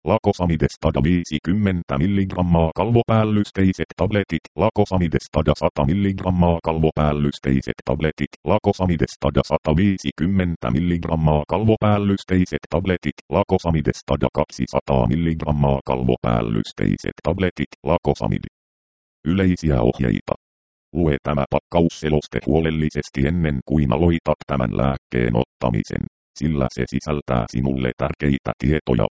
Lakosamidestada 50 mg kalvopäällysteiset tabletit. Lakosamidestada 100 mg kalvopäällysteiset tabletit. Lakosamidestada 150 mg kalvopäällysteiset tabletit. Lakosamidestada 200 mg kalvopäällysteiset tabletit. Lakosamid. Yleisiä ohjeita. Lue tämä pakkausseloste huolellisesti ennen kuin aloitat tämän lääkkeen ottamisen, sillä se sisältää sinulle tärkeitä tietoja.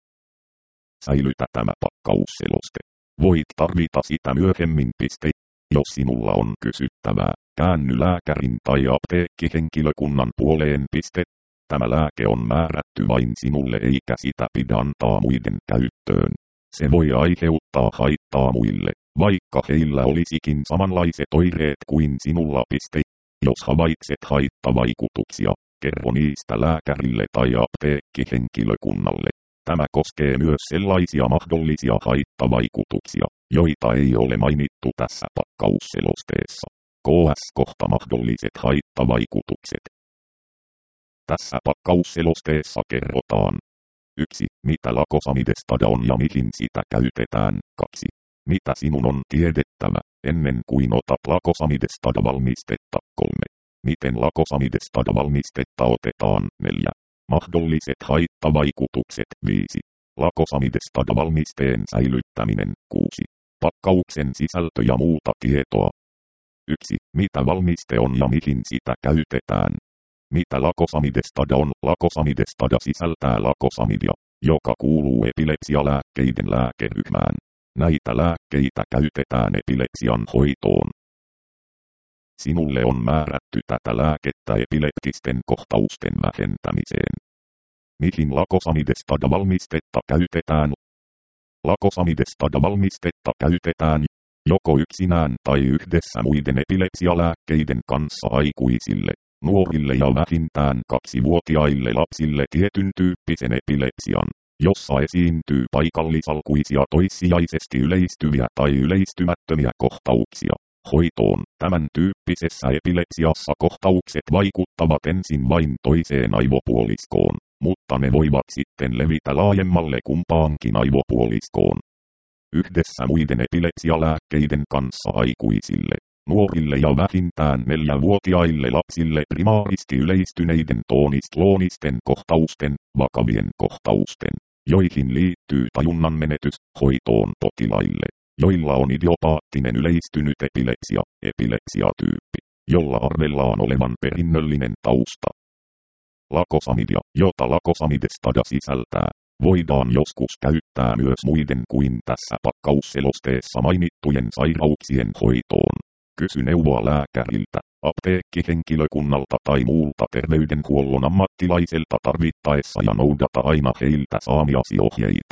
Säilytä tämä pakkausseloste. Voit tarvita sitä myöhemmin. Jos sinulla on kysyttävää, käänny lääkärin tai apteekkihenkilökunnan puoleen. Tämä lääke on määrätty vain sinulle eikä sitä pidä antaa muiden käyttöön. Se voi aiheuttaa haittaa muille, vaikka heillä olisikin samanlaiset oireet kuin sinulla. Jos havaitset haittavaikutuksia, kerro niistä lääkärille tai apteekkihenkilökunnalle. Tämä koskee myös sellaisia mahdollisia haittavaikutuksia, joita ei ole mainittu tässä pakkausselosteessa. Kohta mahdolliset haittavaikutukset. Tässä pakkausselosteessa kerrotaan: 1. Mitä lakosamidestada on ja mihin sitä käytetään. 2. Mitä sinun on tiedettävä ennen kuin otat lakosamidestada valmistetta. 3. Miten lakosamidestada valmistetta otetaan. 4. Mahdolliset haittavaikutukset. 5. Lakosamidestada valmisteen säilyttäminen. 6. Pakkauksen sisältö ja muuta tietoa. 1. Mitä valmiste on ja mihin sitä käytetään. Mitä lakosamidestada on? Lakosamidestada sisältää lakosamidia, joka kuuluu epilepsialääkkeiden lääkeryhmään. Näitä lääkkeitä käytetään epilepsian hoitoon. Sinulle on määrätty tätä lääkettä epileptisten kohtausten vähentämiseen. Mihin lakosamidestada valmistetta käytetään? Lakosamidestada valmistetta käytetään joko yksinään tai yhdessä muiden epilepsialääkkeiden kanssa aikuisille, nuorille ja vähintään 2-vuotiaille lapsille tietyn tyyppisen epilepsian, jossa esiintyy paikallisalkuisia toissijaisesti yleistyviä tai yleistymättömiä kohtauksia. Hoitoon. Tämän tyyppisessä epilepsiassa kohtaukset vaikuttavat ensin vain toiseen aivopuoliskoon, mutta ne voivat sitten levitä laajemmalle kumpaankin aivopuoliskoon. Yhdessä muiden epilepsialääkkeiden kanssa aikuisille, nuorille ja vähintään 4-vuotiaille lapsille primaaristi yleistyneiden toonis-kloonisten kohtausten, vakavien kohtausten, joihin liittyy tajunnan menetys, hoitoon potilaille, joilla on idiopaattinen yleistynyt epilepsiatyyppi, jolla arvellaan olevan perinnöllinen tausta. Lakosamidia, jota lakosamidestada sisältää, voidaan joskus käyttää myös muiden kuin tässä pakkausselosteessa mainittujen sairauksien hoitoon. Kysy neuvoa lääkäriltä, apteekkihenkilökunnalta tai muulta terveydenhuollon ammattilaiselta tarvittaessa ja noudata aina heiltä saamiasi ohjeita.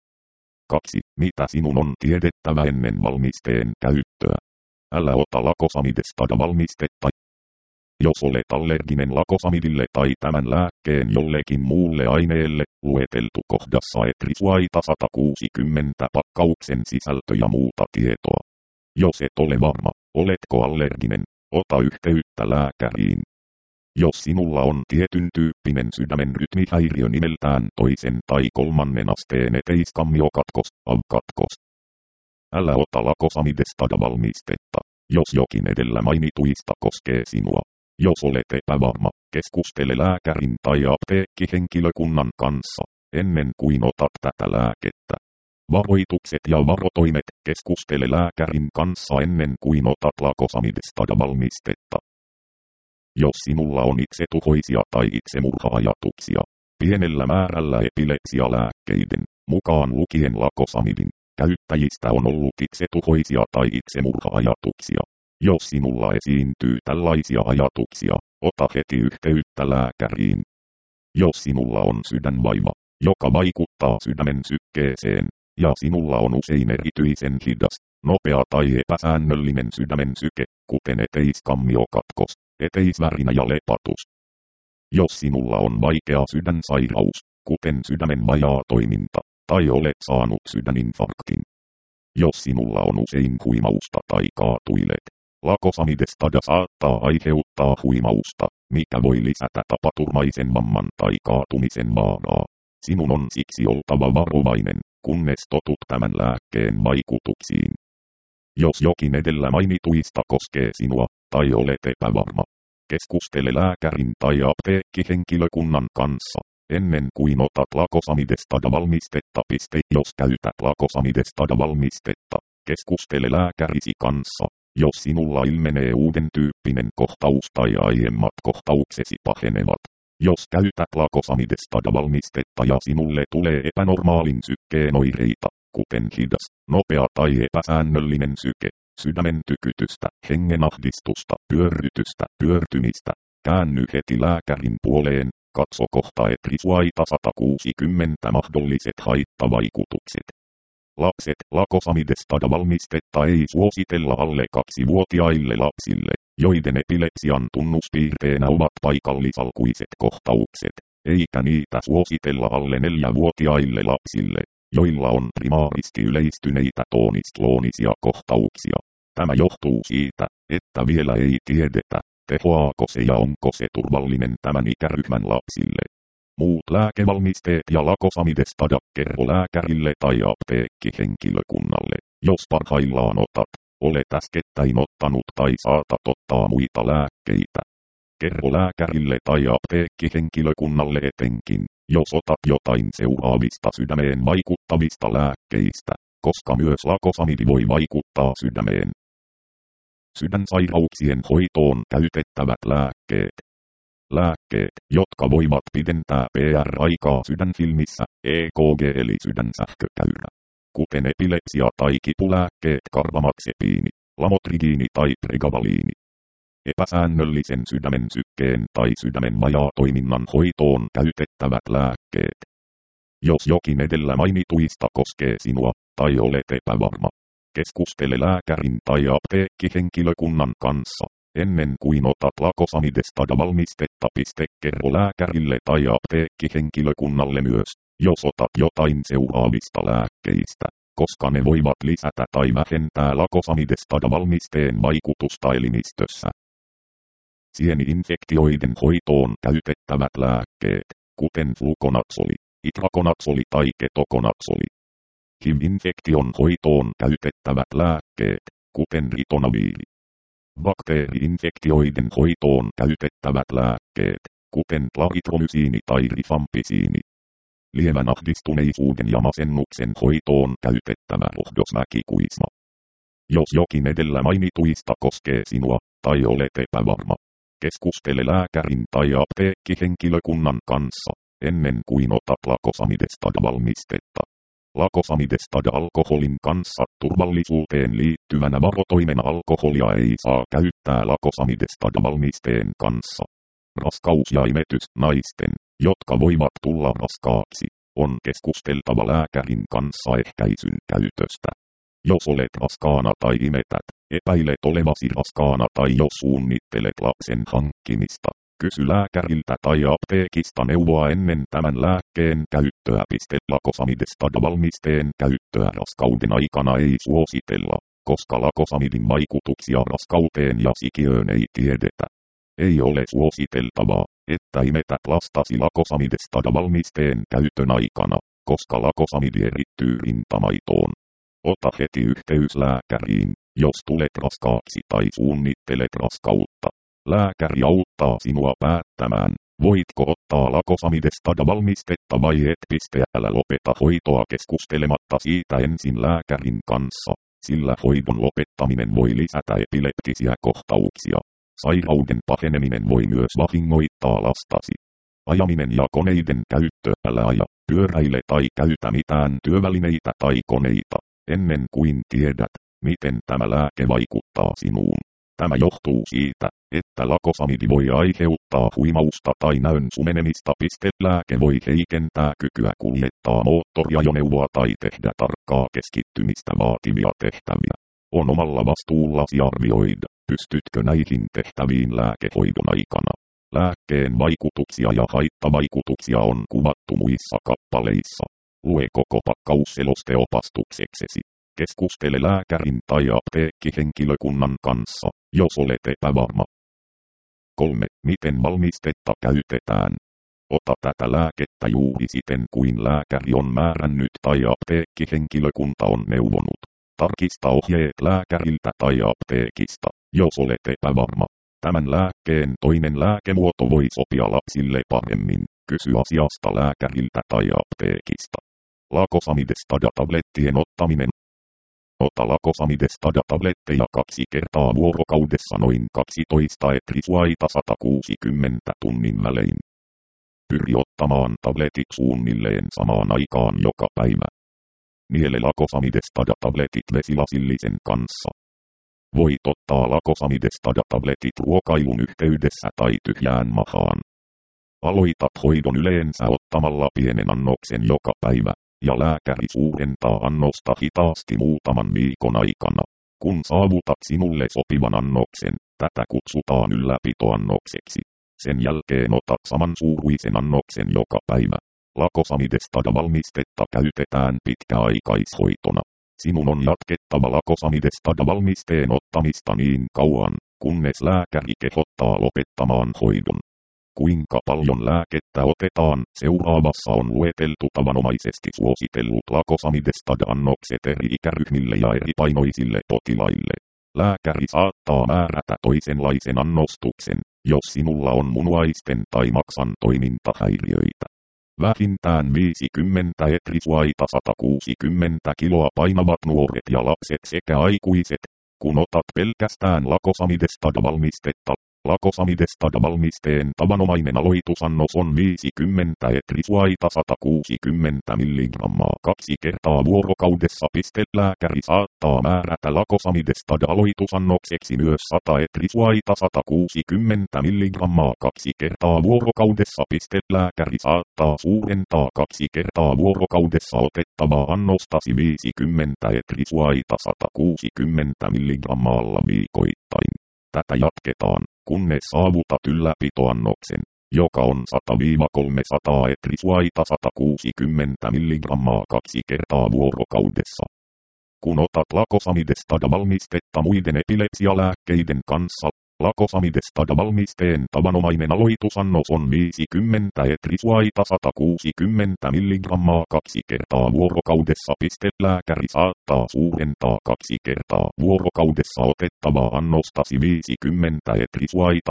2. Mitä sinun on tiedettävä ennen valmisteen käyttöä? Älä ota lakosamidestada valmistetta, jos olet allerginen lakosamidille tai tämän lääkkeen jollekin muulle aineelle, lueteltu kohdassa etrisuaita 160 pakkauksen sisältö ja muuta tietoa. Jos et ole varma, oletko allerginen, ota yhteyttä lääkäriin. Jos sinulla on tietyn tyyppinen sydämen rytmihäiriö nimeltään toisen tai kolmannen asteen eteiskammiokatkos, AV-katkos. Älä ota lakosamidestada valmistetta, jos jokin edellä mainituista koskee sinua. Jos olet epävarma, keskustele lääkärin tai apteekkihenkilökunnan kanssa, ennen kuin otat tätä lääkettä. Varoitukset ja varotoimet, keskustele lääkärin kanssa ennen kuin otat lakosamidestada valmistetta. Jos sinulla on itsetuhoisia tai itsemurha-ajatuksia, pienellä määrällä epilepsialääkkeiden, mukaan lukien lakosamidin, käyttäjistä on ollut itsetuhoisia tai itsemurha-ajatuksia. Jos sinulla esiintyy tällaisia ajatuksia, ota heti yhteyttä lääkäriin. Jos sinulla on sydänvaiva, joka vaikuttaa sydämen sykkeeseen, ja sinulla on usein erityisen hidas, nopea tai epäsäännöllinen sydämen syke, kuten eteiskammiokatkos, eteisvärinä ja lepatus. Jos sinulla on vaikea sydänsairaus, kuten sydämen vajaa toiminta, tai olet saanut sydäninfarktin. Jos sinulla on usein huimausta tai kaatuilet, lakosamidestada saattaa aiheuttaa huimausta, mikä voi lisätä tapaturmaisen vamman tai kaatumisen vaaraa. Sinun on siksi oltava varovainen, kunnes totut tämän lääkkeen vaikutuksiin. Jos jokin edellä mainituista koskee sinua, tai olet epävarma, keskustele lääkärin tai apteekkihenkilökunnan kanssa, ennen kuin otat lakosamidestada-valmistetta. Jos käytät lakosamidestada-valmistetta, keskustele lääkärisi kanssa, jos sinulla ilmenee uuden tyyppinen kohtaus tai aiemmat kohtauksesi pahenevat. Jos käytät lakosamidestada-valmistetta ja sinulle tulee epänormaalin sykkeen oireita, kuten hidas, nopea tai epäsäännöllinen syke, sydämen tykytystä, hengenahdistusta, pyörrytystä, pyörtymistä, käänny heti lääkärin puoleen, katso kohta Etrisuaita 160 mahdolliset haittavaikutukset. Lapset, lakosamidestada-valmistetta ei suositella alle 2-vuotiaille lapsille, joiden epilepsian tunnuspiirteenä ovat paikallisalkuiset kohtaukset, eikä niitä suositella alle 4-vuotiaille lapsille, joilla on primaaristi yleistyneitä toonis-kloonisia kohtauksia. Tämä johtuu siitä, että vielä ei tiedetä, tehoaako se ja onko se turvallinen tämän ikäryhmän lapsille. Muut lääkevalmisteet ja lakosamidestada kerro lääkärille tai apteekkihenkilökunnalle, jos parhaillaan olet äskettäin ottanut tai saatat ottaa muita lääkkeitä. Kerro lääkärille tai apteekkihenkilökunnalle etenkin, jos otat jotain seuraavista sydämeen vaikuttavista lääkkeistä, koska myös lakosamidi voi vaikuttaa sydämeen. Sydänsairauksien hoitoon käytettävät lääkkeet. Lääkkeet, jotka voivat pidentää PR-aikaa sydänfilmissä, EKG eli sydänsähkökäyrä. Kuten epilepsia- tai kipulääkkeet karbamaxepiini, lamotrigiini tai pregavaliini. Epäsäännöllisen sydämen sykkeen tai sydämen vajaatoiminnan hoitoon käytettävät lääkkeet. Jos jokin edellä mainituista koskee sinua, tai olet epävarma, keskustele lääkärin tai apteekkihenkilökunnan kanssa, ennen kuin otat lakosamidestada-valmistetta. Kerro lääkärille tai apteekkihenkilökunnalle myös, jos otat jotain seuraavista lääkkeistä, koska ne voivat lisätä tai vähentää lakosamidestada-valmisteen vaikutusta elimistössä. Sieni-infektioiden hoitoon käytettävät lääkkeet, kuten flukonatsoli, itrakonatsoli tai ketokonatsoli. HIV-infektion hoitoon käytettävät lääkkeet, kuten ritonaviiri. Bakteeri-infektioiden hoitoon käytettävät lääkkeet, kuten klaritromysiini tai rifampisiini. Lievän ahdistuneisuuden ja masennuksen hoitoon käytettävä rohdosväkikuisma. Jos jokin edellä mainituista koskee sinua, tai olet epävarma, keskustele lääkärin tai apteekkihenkilökunnan kanssa, ennen kuin otat lakosamidestada-valmistetta. Lakosamidestada-alkoholin kanssa turvallisuuteen liittyvänä varotoimena alkoholia ei saa käyttää lakosamidestada-valmisteen kanssa. Raskaus ja imetys naisten, jotka voivat tulla raskaaksi, on keskusteltava lääkärin kanssa ehkäisyn käytöstä. Jos olet raskaana tai imetät, epäilet olevasi raskaana tai jos suunnittelet lapsen hankkimista, kysy lääkäriltä tai apteekista neuvoa ennen tämän lääkkeen käyttöä. Lakosamidestada-valmisteen käyttöä raskauden aikana ei suositella, koska lakosamidin vaikutuksia raskauteen ja sikiöön ei tiedetä. Ei ole suositeltavaa, että imetät lastasi lakosamidestada-valmisteen käytön aikana, koska lakosamidi erittyy rintamaitoon. Ota heti yhteys lääkäriin, jos tulet raskaaksi tai suunnittelet raskautta. Lääkäri auttaa sinua päättämään, voitko ottaa lakosamidestada-valmistetta vai et. Älä lopeta hoitoa keskustelematta siitä ensin lääkärin kanssa, sillä hoidon lopettaminen voi lisätä epileptisiä kohtauksia. Sairauden paheneminen voi myös vahingoittaa lastasi. Ajaminen ja koneiden käyttö. Älä aja, pyöräile tai käytä mitään työvälineitä tai koneita, ennen kuin tiedät, miten tämä lääke vaikuttaa sinuun. Tämä johtuu siitä, että lakosamidi voi aiheuttaa huimausta tai näön sumenemista. Lääke voi heikentää kykyä kuljettaa moottoriajoneuvoa tai tehdä tarkkaa keskittymistä vaativia tehtäviä. On omalla vastuullasi arvioida, pystytkö näihin tehtäviin lääkehoidon aikana. Lääkkeen vaikutuksia ja haittavaikutuksia on kuvattu muissa kappaleissa. Lue koko pakkausseloste opastukseksesi. Keskustele lääkärin tai apteekkihenkilökunnan kanssa, jos olet epävarma. 3. Miten valmistetta käytetään? Ota tätä lääkettä juuri siten kuin lääkäri on määrännyt tai apteekkihenkilökunta on neuvonut. Tarkista ohjeet lääkäriltä tai apteekista, jos olet epävarma. Tämän lääkkeen toinen lääkemuoto voi sopia lapsille paremmin. Kysy asiasta lääkäriltä tai apteekista. Lakosamidestada-tablettien ottaminen. Ota lakosamidestada-tabletteja 2 kertaa vuorokaudessa noin 12 etrisuaita 160 tunnin välein. Pyri ottamaan tabletit suunnilleen samaan aikaan joka päivä. Niele lakosamidestada-tabletit vesilasillisen kanssa. Voit ottaa lakosamidestada-tabletit ruokailun yhteydessä tai tyhjään mahaan. Aloitat hoidon yleensä ottamalla pienen annoksen joka päivä, ja lääkäri suurentaa annosta hitaasti muutaman viikon aikana. Kun saavutat sinulle sopivan annoksen, tätä kutsutaan ylläpitoannokseksi. Sen jälkeen otat samansuuruisen annoksen joka päivä. Lakosamidestada-valmistetta käytetään pitkäaikaishoitona. Sinun on jatkettava lakosamidestada-valmisteen ottamista niin kauan, kunnes lääkäri kehottaa lopettamaan hoidon. Kuinka paljon lääkettä otetaan, seuraavassa on lueteltu tavanomaisesti suositellut lakosamidestada-annokset eri ikäryhmille ja eri painoisille potilaille. Lääkäri saattaa määrätä toisenlaisen annostuksen, jos sinulla on munuaisten tai maksan toimintahäiriöitä. Vähintään 50 etrisuaita 160 kiloa painavat nuoret ja lapset sekä aikuiset, kun otat pelkästään lakosamidestada-valmistetta. Lakosamidestada-valmisteen tavanomainen aloitusannos on 50 etrisuaita 160 mg 2 kertaa vuorokaudessa. Lääkäri saattaa määrätä lakosamidestada-aloitusannokseksi myös 100 etrisuaita 160 mg 2 kertaa vuorokaudessa. Lääkäri saattaa suurentaa 2 kertaa vuorokaudessa otettavaa annostasi 50 etrisuaita 160 mg viikoittain. Tätä jatketaan, kunnes saavutat ylläpitoannoksen, joka on 100-300 etrisuaita 160 mg 2 kertaa vuorokaudessa. Kun otat lakosamidestada-valmistetta muiden epilepsialääkkeiden kanssa, lakosamidestada-valmisteen tavanomainen aloitusannos on 50 etrisuaita 160 mg 2 kertaa vuorokaudessa. Lääkäri saattaa suurentaa 2 kertaa vuorokaudessa otettavaa annostasi 50 etrisuaita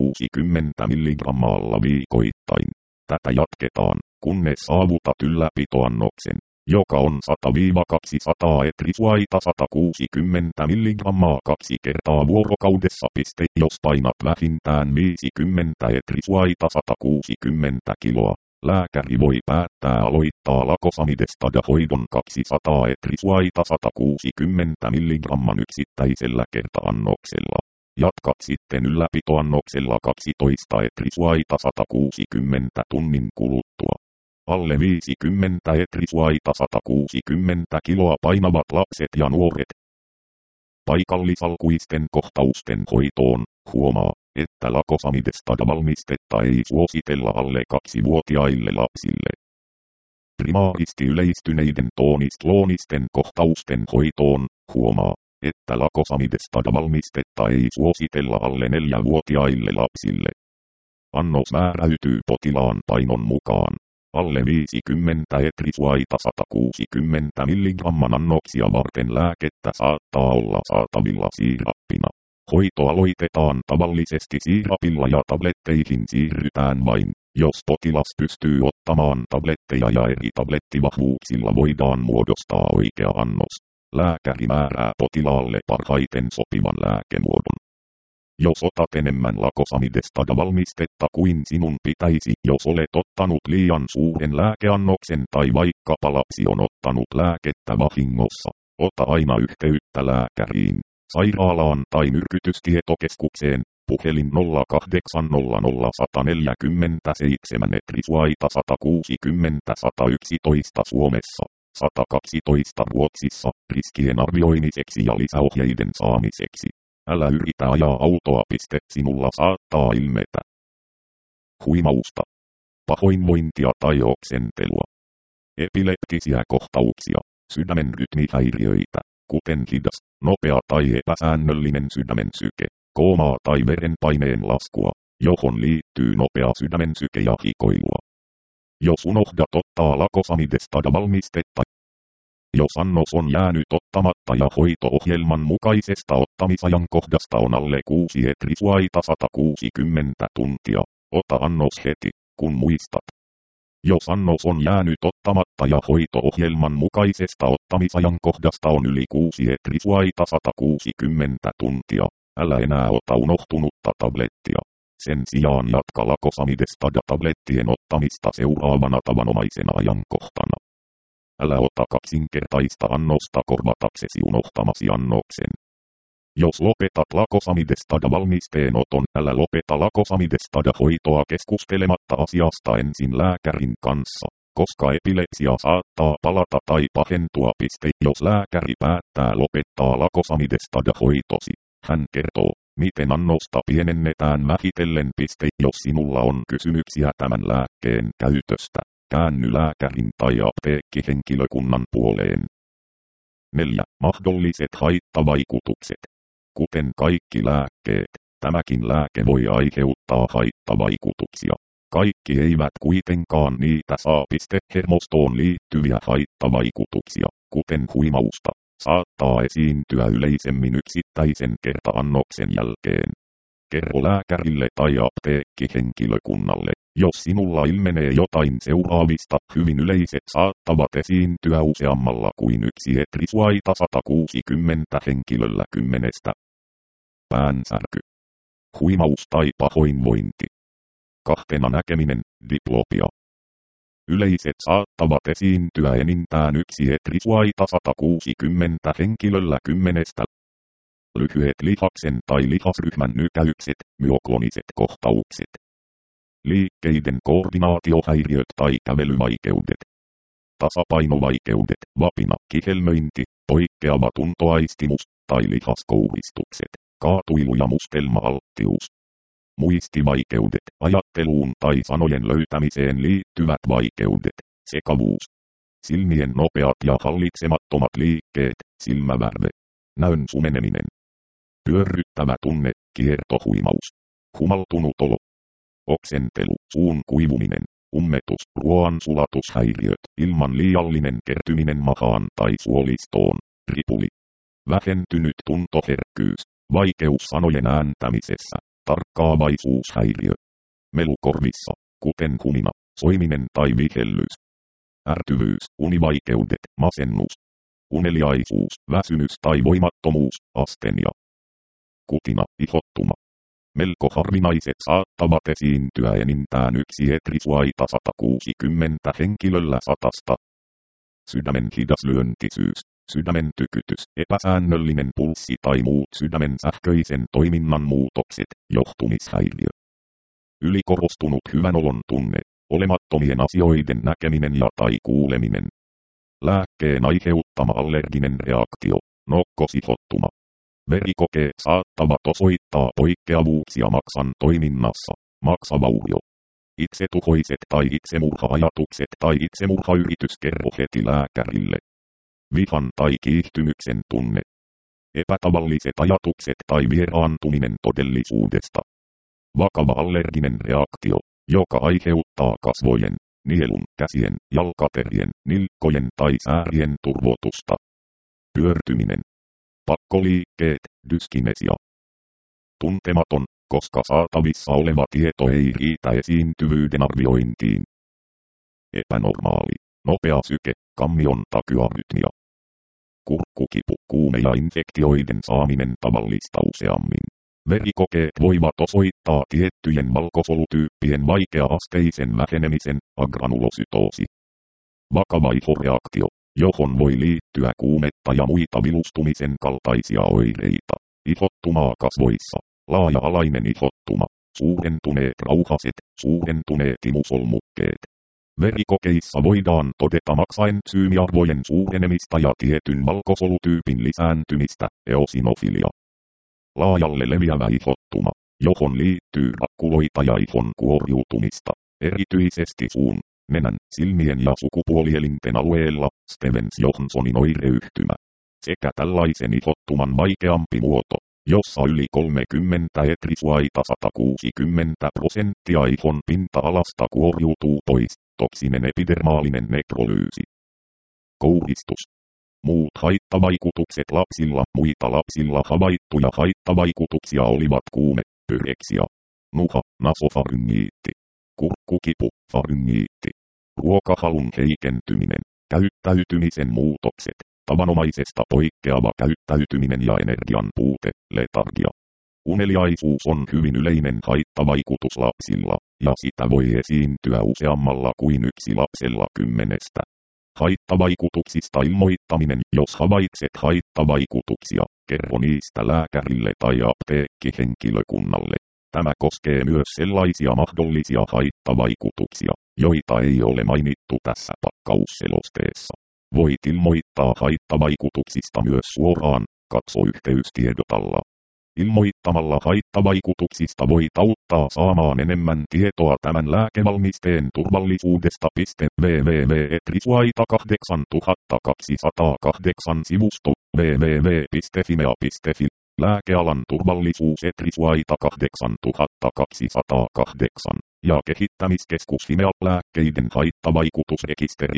160 mg viikoittain. Tätä jatketaan, kunnes saavutat ylläpitoannoksen, joka on 100-200 etrisuaita 160 mg 2 kertaa vuorokaudessa. Jos painat vähintään 50 etrisuaita 160 kiloa, lääkäri voi päättää aloittaa lakosamidestada-hoidon 200 etrisuaita 160 mg yksittäisellä kertaannoksella. Jatkat sitten ylläpitoannoksella 12 etrisuaita 160 tunnin kuluttua. Alle 50 etrisuaita 160 kiloa painavat lapset ja nuoret. Paikallisalkuisten kohtausten hoitoon, huomaa, että lakosamidestada-valmistetta ei suositella alle 2-vuotiaille lapsille. Primaaristi yleistyneiden toonis-kloonisten kohtausten hoitoon, huomaa, että lakosamidestada-valmistetta ei suositella alle 4-vuotiaille lapsille. Annos määräytyy potilaan painon mukaan. Alle 50 etrisuaita 160 mg annoksia varten lääkettä saattaa olla saatavilla siirappina. Hoito aloitetaan tavallisesti siirapilla ja tabletteihin siirrytään vain, jos potilas pystyy ottamaan tabletteja ja eri tablettivahvuuksilla voidaan muodostaa oikea annos. Lääkäri määrää potilaalle parhaiten sopivan lääkemuodon. Jos otat enemmän lakosamidestada-valmistetta kuin sinun pitäisi, jos olet ottanut liian suuren lääkeannoksen tai vaikkapa lapsi on ottanut lääkettä vahingossa, ota aina yhteyttä lääkäriin, sairaalaan tai myrkytystietokeskukseen, puhelin 0800 147 etrisuaita 160 111 Suomessa, 112 Ruotsissa, riskien arvioimiseksi ja lisäohjeiden saamiseksi. Älä yritä ajaa autoa. Sinulla saattaa ilmetä huimausta, pahoinvointia tai oksentelua, epileptisiä kohtauksia, sydämen rytmihäiriöitä, kuten hidas, nopea tai epäsäännöllinen sydämen syke, koomaa tai verenpaineen laskua, johon liittyy nopea sydämensyke ja hikoilua. Jos unohdat ottaa lakosamidesta valmistetta, jos annos on jäänyt ottamatta ja hoito-ohjelman mukaisesta ottamisajankohdasta on alle 6 etrisuaita 160 tuntia, ota annos heti, kun muistat. Jos annos on jäänyt ottamatta ja hoito-ohjelman mukaisesta ottamisajankohdasta on yli 6 etrisuaita 160 tuntia, älä enää ota unohtunutta tablettia. Sen sijaan jatka lakosamidesta tablettien ottamista seuraavana tavanomaisena ajankohtana. Älä ota kaksinkertaista annosta korvataksesi unohtamasi annoksen. Jos lopetat lakosamidesta valmisteen oton, älä lopeta lakosamidesta hoitoa keskustelematta asiasta ensin lääkärin kanssa, koska epilepsia saattaa palata tai pahentua. Jos lääkäri päättää lopettaa lakosamidesta hoitosi, hän kertoo, miten annosta pienennetään vähitellen. Jos sinulla on kysymyksiä tämän lääkkeen käytöstä, käänny lääkärin tai apteekkihenkilökunnan puoleen. 4. Mahdolliset haittavaikutukset. Kuten kaikki lääkkeet, tämäkin lääke voi aiheuttaa haittavaikutuksia. Kaikki eivät kuitenkaan niitä saa. Hermostoon liittyviä haittavaikutuksia, kuten huimausta, saattaa esiintyä yleisemmin yksittäisen kerta-annoksen jälkeen. Kerro lääkärille tai apteekkihenkilökunnalle, jos sinulla ilmenee jotain seuraavista. Hyvin yleiset saattavat esiintyä useammalla kuin 1 etrisuaita 160 henkilöllä 10. Päänsärky, huimaus tai pahoinvointi. 2. Näkeminen, diplopia. Yleiset saattavat esiintyä enintään 1 etrisuaita 160 henkilöllä 10. Lyhyet lihaksen tai lihasryhmän nykäykset, myokloniset kohtaukset. Liikkeiden koordinaatiohäiriöt tai kävelyvaikeudet. Tasapainovaikeudet, vapina, kihelmöinti, poikkeava tuntoaistimus tai lihaskouristukset, kaatuilu ja mustelma-alttius. Muistivaikeudet, ajatteluun tai sanojen löytämiseen liittyvät vaikeudet, sekavuus. Silmien nopeat ja hallitsemattomat liikkeet, silmävärve. Näön sumeneminen. Pyörryttävä tunne, kiertohuimaus. Humaltunut olo. Oksentelu, suun kuivuminen, ummetus, ruoansulatushäiriöt, ilman liiallinen kertyminen mahaan tai suolistoon, ripuli. Vähentynyt tuntoherkkyys, vaikeus sanojen ääntämisessä, tarkkaavaisuushäiriö. Melu korvissa, kuten humina, soiminen tai vihellys. Ärtyvyys, univaikeudet, masennus. Uneliaisuus, väsymys tai voimattomuus, astenia. Kutina, ihottuma. Melko harvinaiset saattavat esiintyä enintään 1 etrisuaita 160 henkilöllä 100. Sydämen hidas lyöntisyys, sydämen tykytys, epäsäännöllinen pulssi tai muut sydämen sähköisen toiminnan muutokset, johtumishäiriö. Ylikorostunut hyvän olon tunne, olemattomien asioiden näkeminen ja tai kuuleminen. Lääkkeen aiheuttama allerginen reaktio, nokkosihottuma. Verikokeet saattavat osoittaa poikkeavuuksia maksan toiminnassa, maksavaurio. Itsetuhoiset tai itsemurha-ajatukset tai itsemurhayritys kerro heti lääkärille. Vihan tai kiihtymyksen tunne. Epätavalliset ajatukset tai vieraantuminen todellisuudesta. Vakava allerginen reaktio, joka aiheuttaa kasvojen, nielun, käsien, jalkaterien, nilkkojen tai säärien turvotusta. Pyörtyminen. Pakkoliikkeet, dyskinesia. Tuntematon, koska saatavissa oleva tieto ei riitä esiintyvyyden arviointiin. Epänormaali, nopea syke, kammion takyarytmia. Kurkkukipu, kuume ja infektioiden saaminen tavallista useammin. Verikokeet voivat osoittaa tiettyjen valkosolutyyppien vaikea-asteisen vähenemisen, agranulosytoosi. Vakava ihoreaktio, johon voi liittyä kuumetta ja muita vilustumisen kaltaisia oireita. Ihottumaa kasvoissa, laaja-alainen ihottuma, suurentuneet rauhaset, suurentuneet imusolmukkeet. Verikokeissa voidaan todeta maksaentsyymiarvojen suurenemista ja tietyn valkosolutyypin lisääntymistä, eosinofilia. Laajalle leviävä ihottuma, johon liittyy rakkuloita ja ihon kuoriutumista, erityisesti suun, nenän, silmien ja sukupuolielinten alueella, Stevens-Johnsonin oireyhtymä, sekä tällaisen ihottuman vaikeampi muoto, jossa yli 30 etrisuaita 160% ihon pinta-alasta kuoriutuu pois, toksinen epidermaalinen nekrolyysi. Kouristus. Muut haittavaikutukset lapsilla. Muita lapsilla havaittuja haittavaikutuksia olivat kuume, pyreksia, nuha, nasofaryngiitti, kurkkukipu, faryngiitti, ruokahalun heikentyminen, käyttäytymisen muutokset, tavanomaisesta poikkeava käyttäytyminen ja energian puute, letargia. Uneliaisuus on hyvin yleinen haittavaikutus lapsilla, ja sitä voi esiintyä useammalla kuin yksi lapsella 10. Haittavaikutuksista ilmoittaminen. Jos havaitset haittavaikutuksia, kerro niistä lääkärille tai apteekkihenkilökunnalle. Tämä koskee myös sellaisia mahdollisia haittavaikutuksia, joita ei ole mainittu tässä pakkausselosteessa. Voit ilmoittaa haittavaikutuksista myös suoraan, katso yhteystiedotalla. Ilmoittamalla haittavaikutuksista voit auttaa saamaan enemmän tietoa tämän lääkevalmisteen turvallisuudesta. www.etrisuaita8208 sivusto www.fimea.fi Lääkealan turvallisuus Etrisuaita 8208 ja kehittämiskeskus Fimea lääkkeiden haittavaikutusrekisteri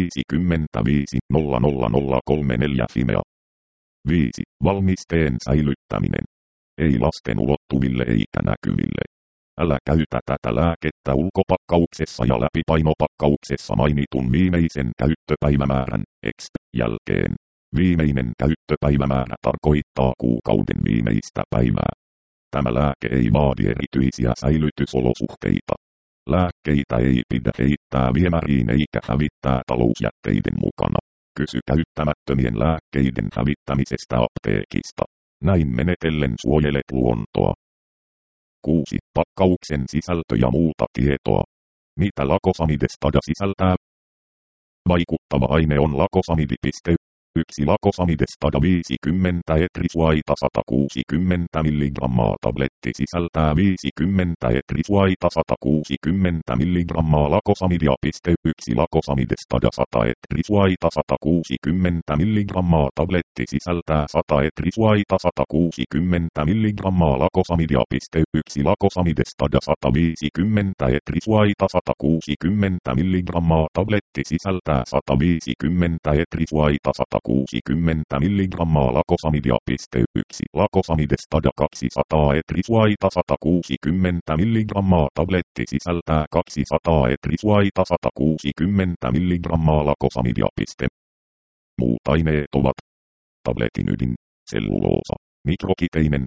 550034 Fimea. 5. Valmisteen säilyttäminen. Ei lasten ulottuville eikä näkyville. Älä käytä tätä lääkettä ulkopakkauksessa ja läpipainopakkauksessa mainitun viimeisen käyttöpäivämäärän jälkeen. Viimeinen käyttöpäivämäärä tarkoittaa kuukauden viimeistä päivää. Tämä lääke ei vaadi erityisiä säilytysolosuhteita. Lääkkeitä ei pidä heittää viemäriin eikä hävittää talousjätteiden mukana. Kysy käyttämättömien lääkkeiden hävittämisestä apteekista. Näin menetellen suojelet luontoa. 6. Pakkauksen sisältö ja muuta tietoa. Mitä lakosamidestada sisältää? Vaikuttava aine on lakosamidi. 1 lakosamidestada 50 etrisuaita 160 mg tabletti sisältää 50 etrisuaita 160 mg lakosamidia. 1 lakosamidestada 100 etrisuaita 160 mg tabletti sisältää 100 etrisuaita 160 mg lakosamidia. 1 lakosamidestada 150 etrisuaita 160 mg tabletti sisältää 150 etrisuaita 160 mg lakosamidia. 1 lakosamidestada 200 etrisuaita 160 mg tabletti sisältää 200 etrisuaita 160 mg lakosamidia. Muut aineet ovat tabletin ydin, selluloosa, mikrokiteinen,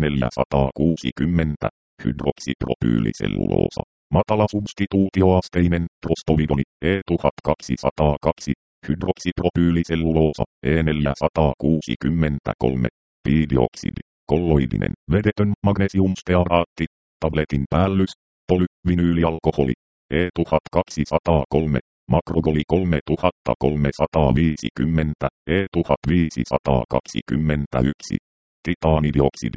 E460, hydroksipropyyliselluloosa, matala substituutioasteinen, prostovidoni, E1202, hydroksipropyyliselluloosa, E463, piidioksidi, kolloidinen, vedetön magnesiumstearaatti, tabletin päällys, polyvinyylialkoholi, E1203, makrogoli 3350, E1521, titaanidioksidi,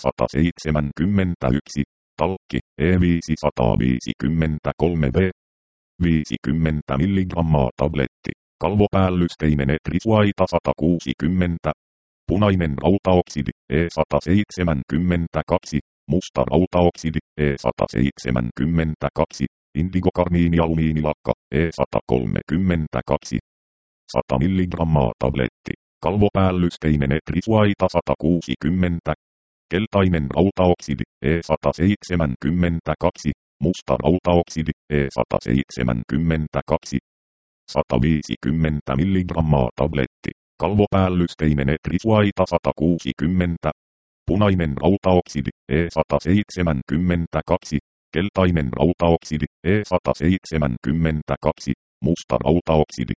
E171, talkki, E553V, 50 mg tabletti, kalvopäällysteininen etrisuaita 160, punainen rautaoksidi, E172, musta rautaoksidi, E172, indigokarmiinialumiinilakka, E132, 100 mg tabletti, kalvopäällysteininen etrisuaita 160, keltainen rautaoksidi, E172, musta rautaoksidi, E172, 150 mg tabletti, kalvopäällysteininen etrisuaita 160, punainen rautaoksidi, E172, keltainen rautaoksidi, E172, musta rautaoksidi,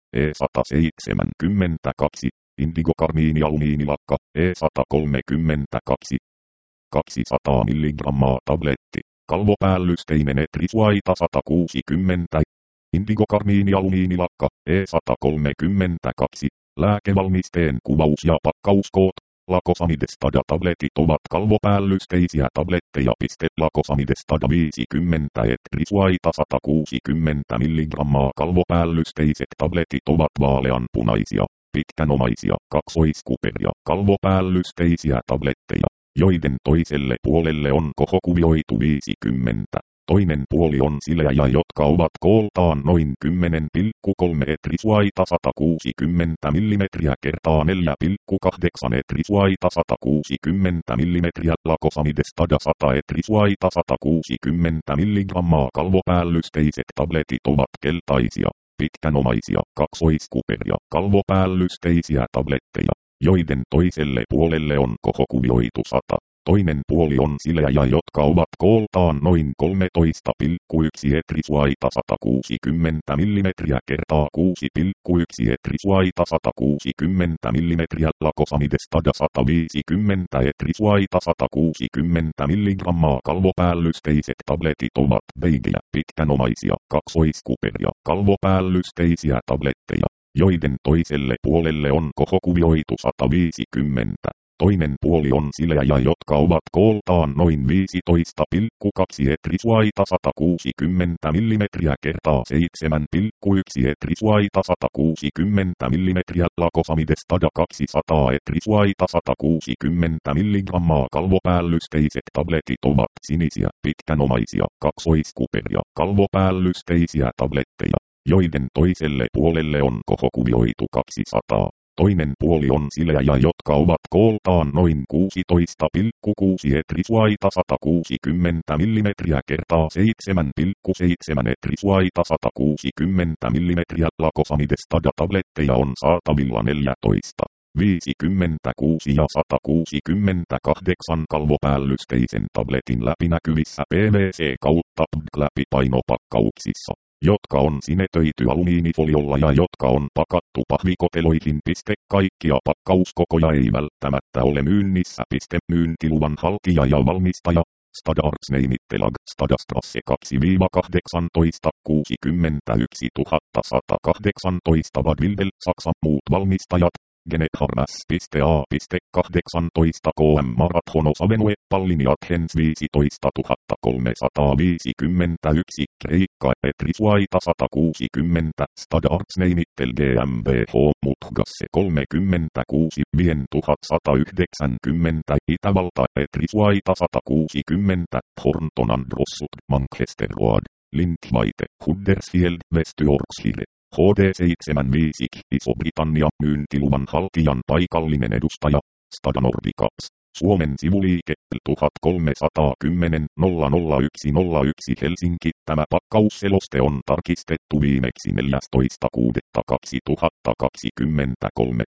E172, indigokarmiinialumiinilakka, E132, 200 mg tabletti, kalvopäällysteininen etrisuaita 160, indigokarmiinialumiinilakka, E132, lääkevalmisteen kuvaus ja pakkauskoot. Lakosamidestada tabletit ovat kalvopäällysteiksiä tabletteja. Lakosamidestada 50 etrisuaita 160 mg kalvopäällysteiset tabletit ovat vaaleanpunaisia, pitkänomaisia, kaksoiskuperia, kalvopäällysteisiä tabletteja. joiden toiselle puolelle on kohokuvioitu 50. Toinen puoli on sileä ja jotka ovat kooltaan noin 10,3 etrisuaita 160 mm kertaa 4,8 etrisuaita 160 mm lakosamidestada 100 etrisuaita 160 mg. Kalvopäällysteiset tabletit ovat keltaisia, pitkänomaisia, kaksoiskuperia, kalvopäällysteisiä tabletteja, joiden toiselle puolelle on kohokuvioitu 100. Toinen puoli on sileä ja jotka ovat kooltaan noin 13,1 etrisuaita 160 mm kertaa 6,1 etrisuaita 160 mm lakosamidestada 150 etrisuaita 160 mg. Kalvopäällysteiset tabletit ovat beigejä, pitkänomaisia, kaksoiskuperia, kalvopäällysteisiä tabletteja, joiden toiselle puolelle on kohokuvioitu 150. Toinen puoli on sileä ja jotka ovat kooltaan noin 15,2 etrisuaita 160 mm kertaa 7,1 etrisuaita 160 mm lakosamidestada 200 etrisuaita 160 mg. Kalvopäällysteiset tabletit ovat sinisiä, pitkänomaisia, kaksoiskuperia, kalvopäällysteisiä tabletteja, joiden toiselle puolelle on kohokuvioitu 200. Toinen puoli on sileä ja jotka ovat kooltaan noin 16,6 etrisuaita 160 mm kertaa 7,7 etrisuaita 160 mm lakosamidestada tabletteja on saatavilla 14, 56 ja 168 kalvopäällysteisen tabletin läpinäkyvissä PVC kautta läpipainopakkauksissa, jotka on sinetöity alumiinifoliolla ja jotka on pakattu pahvikoteloihin. Kaikkia pakkauskokoja ei välttämättä ole myynnissä. Myyntiluvan haltija ja valmistaja Stada Arzneimittelag Stadastrasse 2-18 61 118 Bad Wildel Saksa. Muut valmistajat Genetharmas.a.18 KM Marathonos Avenue Palliniat Hens 15351 Kreikka Etrisuaita 160 Stad Arzneimittel GmbH Mutgasse 36 Vien 1190 Itävalta Etrisuaita 160 Thornton Androssut Manchester Road Linthwaite Huddersfield West Yorkshire HD75 Iso-Britannia. Myyntiluvan haltijan paikallinen edustaja Stada Nordicaps Suomen sivuliike 1310 00101 Helsinki. Tämä pakkausseloste on tarkistettu viimeksi 14.6.2023.